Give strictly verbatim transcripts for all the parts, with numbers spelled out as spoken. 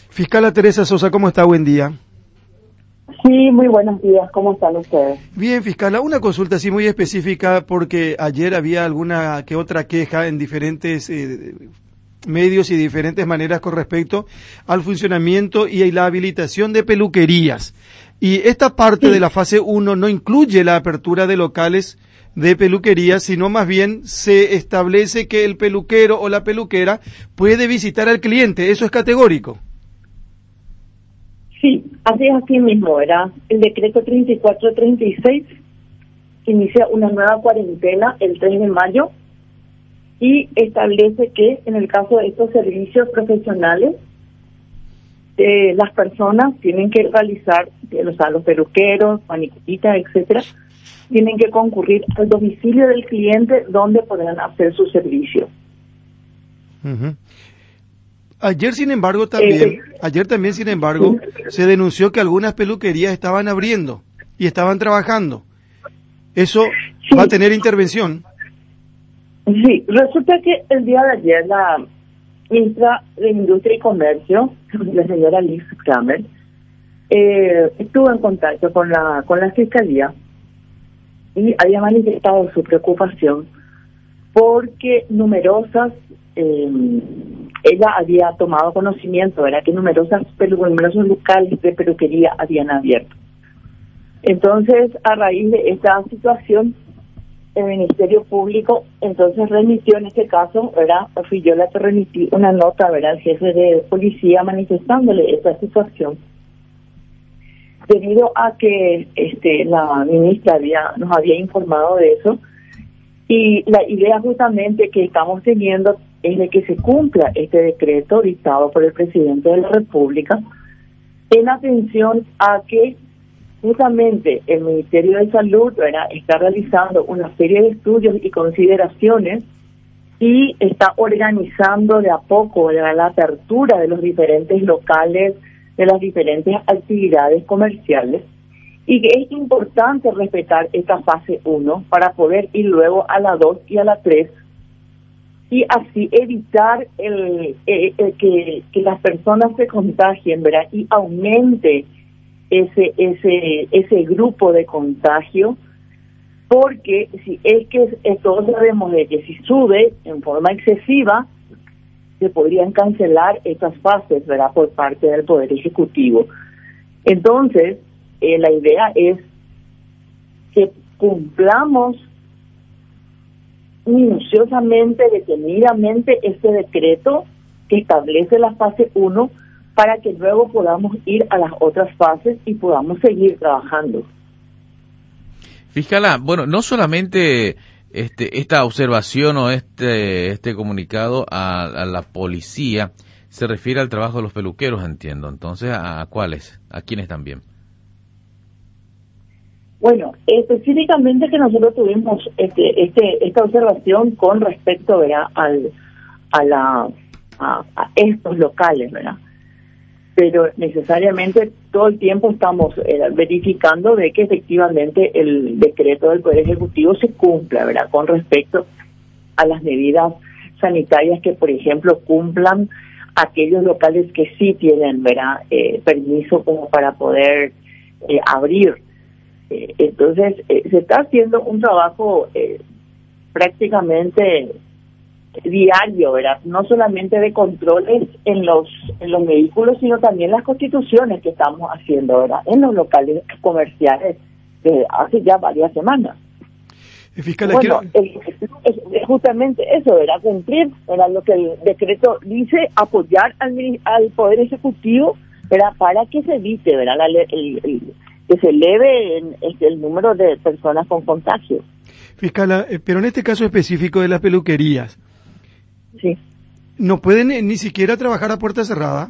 Fiscala Teresa Sosa, ¿cómo está? Buen día. Sí, muy buenos días. ¿Cómo están ustedes? Bien, fiscala, una consulta así muy específica porque ayer había alguna que otra queja en diferentes eh, medios y diferentes maneras con respecto al funcionamiento y la habilitación de peluquerías. Y esta parte Sí. de la fase uno no incluye la apertura de locales de peluquerías, sino más bien se establece que el peluquero o la peluquera puede visitar al cliente. Eso es categórico. Sí, así es, así mismo, ¿verdad? El decreto treinta y cuatro treinta y seis inicia una nueva cuarentena el tres de mayo y establece que en el caso de estos servicios profesionales, eh, las personas tienen que realizar, o sea, los peluqueros, manicuristas, etcétera, tienen que concurrir al domicilio del cliente donde podrán hacer su servicio. Uh-huh. Ayer, sin embargo, también, Eh, ayer también, sin embargo, se denunció que algunas peluquerías estaban abriendo y estaban trabajando. ¿Eso sí, va a tener intervención? Sí, resulta que el día de ayer la ministra de Industria y Comercio, la señora Liz Kramer, eh, estuvo en contacto con la con la Fiscalía y había manifestado su preocupación porque numerosas, eh, ella había tomado conocimiento, ¿verdad?, que numerosas pelu- numerosos locales de peluquería habían abierto. Entonces, a raíz de esta situación, el Ministerio Público entonces remitió en este caso, ¿verdad? Fui yo la que remití una nota, ¿verdad?, al jefe de policía manifestándole esta situación. Debido a que este la ministra había nos había informado de eso, y la idea justamente que estamos teniendo es de que se cumpla este decreto dictado por el presidente de la República en atención a que justamente el Ministerio de Salud, ¿verdad?, está realizando una serie de estudios y consideraciones y está organizando de a poco, ¿verdad?, la apertura de los diferentes locales, de las diferentes actividades comerciales, y que es importante respetar esta fase uno para poder ir luego a la dos y a la tres y así evitar el, el, el que, que las personas se contagien, ¿verdad?, y aumente ese ese ese grupo de contagio, porque si es que es, todos sabemos de que si sube en forma excesiva se podrían cancelar estas fases, ¿verdad?, por parte del Poder Ejecutivo. Entonces, eh, la idea es que cumplamos minuciosamente, detenidamente este decreto que establece la fase uno para que luego podamos ir a las otras fases y podamos seguir trabajando. Fiscala, bueno, no solamente este, esta observación o este, este comunicado a, a la policía se refiere al trabajo de los peluqueros, entiendo. Entonces, ¿a, a cuáles? ¿A quiénes también? Bueno, específicamente que nosotros tuvimos este, este, esta observación con respecto, ¿verdad?, al, a, la, a, a estos locales, ¿verdad? Pero necesariamente todo el tiempo estamos eh, verificando de que efectivamente el decreto del Poder Ejecutivo se cumpla, ¿verdad?, con respecto a las medidas sanitarias, que por ejemplo cumplan aquellos locales que sí tienen, ¿verdad?, eh, permiso como para poder eh, abrir. Eh, entonces eh, se está haciendo un trabajo eh, prácticamente diario, ¿verdad?, no solamente de controles en los en los vehículos, sino también las constituciones que estamos haciendo, ¿verdad?, en los locales comerciales desde hace ya varias semanas. Fiscal, bueno, quiero... el, es, es justamente eso, ¿verdad?, cumplir, ¿verdad?, lo que el decreto dice, apoyar al, al Poder Ejecutivo, ¿verdad?, para que se evite, ¿verdad?, la, el, el, que se eleve el, el número de personas con contagio. Fiscala, eh, pero en este caso específico de las peluquerías, sí, ¿no pueden eh, ni siquiera trabajar a puerta cerrada?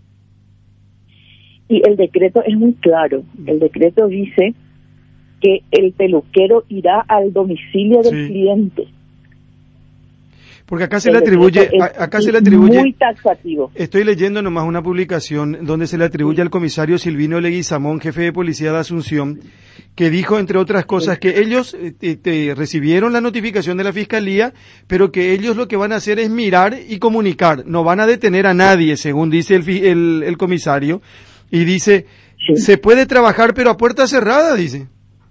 Y el decreto es muy claro. El decreto dice que el peluquero irá al domicilio del sí. cliente. Porque acá se le atribuye, a- acá se le atribuye, muy taxativo. estoy leyendo nomás una publicación donde se le atribuye al comisario Silvino Leguizamón, jefe de policía de Asunción, que dijo, entre otras cosas, que ellos eh, te- te recibieron la notificación de la Fiscalía, pero que ellos lo que van a hacer es mirar y comunicar, no van a detener a nadie, según dice el, fi- el, el comisario, y dice, Sí. se puede trabajar pero a puerta cerrada, dice.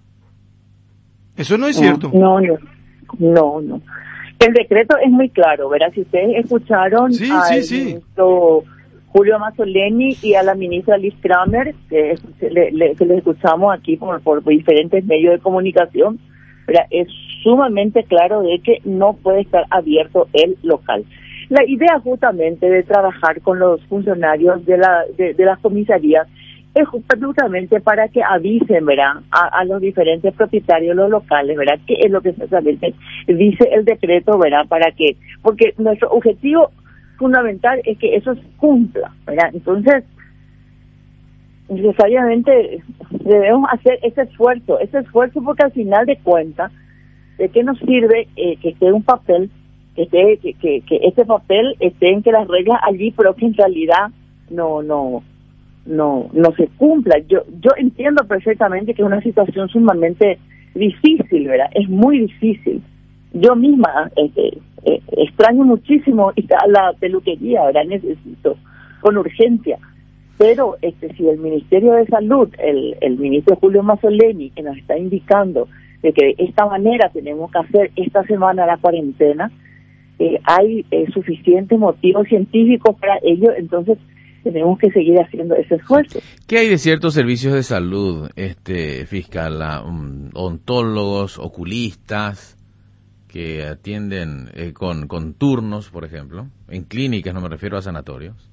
Eso no es cierto. No, no, no, no. El decreto es muy claro, ¿verdad? Si ustedes escucharon Sí, al sí, sí. ministro Julio Mazzoleni y a la ministra Liz Kramer, que, se le, le- que les escuchamos aquí por, por diferentes medios de comunicación, ¿verdad? Es sumamente claro de que no puede estar abierto el local. La idea justamente de trabajar con los funcionarios de, la, de, de las comisarías es justamente para que avisen, ¿verdad?, a, a los diferentes propietarios de los locales, ¿verdad?, qué es lo que exactamente dice el decreto, ¿verdad?, para que, porque nuestro objetivo fundamental es que eso se cumpla, ¿verdad? Entonces, necesariamente debemos hacer ese esfuerzo, ese esfuerzo porque al final de cuentas, ¿de qué nos sirve eh, que esté un papel, que, esté, que, que, que este papel esté en que las reglas allí, pero que en realidad no, no, no, no se cumpla? Yo, yo entiendo perfectamente que es una situación sumamente difícil, ¿verdad? Es muy difícil. Yo misma este, eh, extraño muchísimo ir a la peluquería, ¿verdad? Necesito con urgencia. Pero este, si el Ministerio de Salud, el, el ministro Julio Mazzoleni, que nos está indicando de que de esta manera tenemos que hacer esta semana la cuarentena, eh, hay eh, suficientes motivos científicos para ello, entonces tenemos que seguir haciendo ese esfuerzo. ¿Qué hay de ciertos servicios de salud, este fiscal, la, um, odontólogos, oculistas, que atienden eh, con, con turnos, por ejemplo, en clínicas, no me refiero a sanatorios?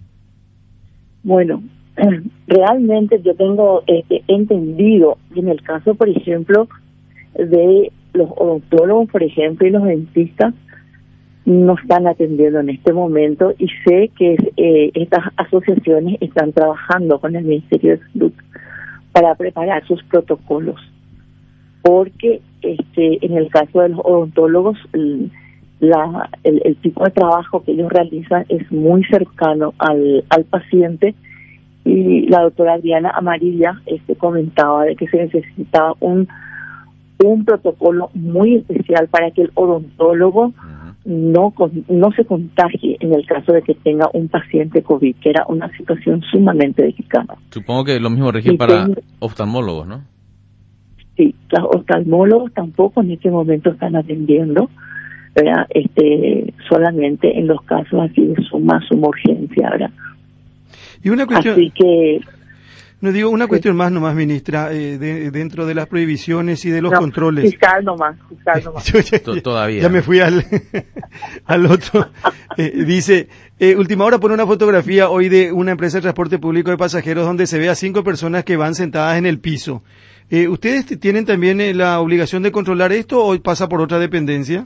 Bueno, realmente yo tengo este, entendido, en el caso, por ejemplo, de los odontólogos, por ejemplo, y los dentistas, no están atendiendo en este momento, y sé que eh, estas asociaciones están trabajando con el Ministerio de Salud para preparar sus protocolos, porque este, en el caso de los odontólogos, el, la, el, el tipo de trabajo que ellos realizan es muy cercano al, al paciente, y la doctora Adriana Amarilla este, comentaba de que se necesitaba un, un protocolo muy especial para que el odontólogo uh-huh. no, con, no se contagie en el caso de que tenga un paciente COVID, que era una situación sumamente delicada. Supongo que lo mismo rige para ten... oftalmólogos, ¿no? Sí, los oftalmólogos tampoco en este momento están atendiendo, ¿verdad? Este, solamente en los casos así de suma, suma urgencia, ¿verdad? Y una cuestión, así que, no digo una sí. cuestión más nomás, ministra, eh, de, dentro de las prohibiciones y de los no, controles. Fiscal nomás, fiscal nomás. Yo ya, ya, Todavía. Ya me fui al, al otro. Eh, dice, eh, última hora pone una fotografía hoy de una empresa de transporte público de pasajeros donde se ve a cinco personas que van sentadas en el piso. Eh, ¿Ustedes tienen también eh, la obligación de controlar esto o pasa por otra dependencia?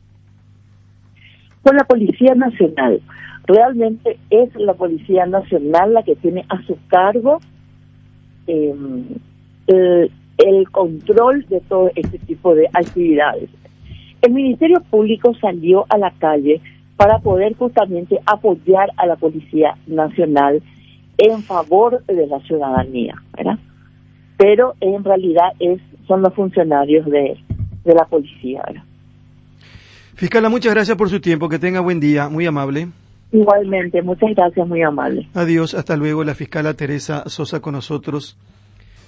Por la Policía Nacional. Realmente es la Policía Nacional la que tiene a su cargo eh, el, el control de todo este tipo de actividades. El Ministerio Público salió a la calle para poder justamente apoyar a la Policía Nacional en favor de la ciudadanía, ¿verdad? Pero en realidad es son los funcionarios de, de la policía, ¿verdad? Fiscala, muchas gracias por su tiempo, que tenga buen día, muy amable. Igualmente, muchas gracias, muy amable. Adiós, hasta luego, la fiscala Teresa Sosa con nosotros.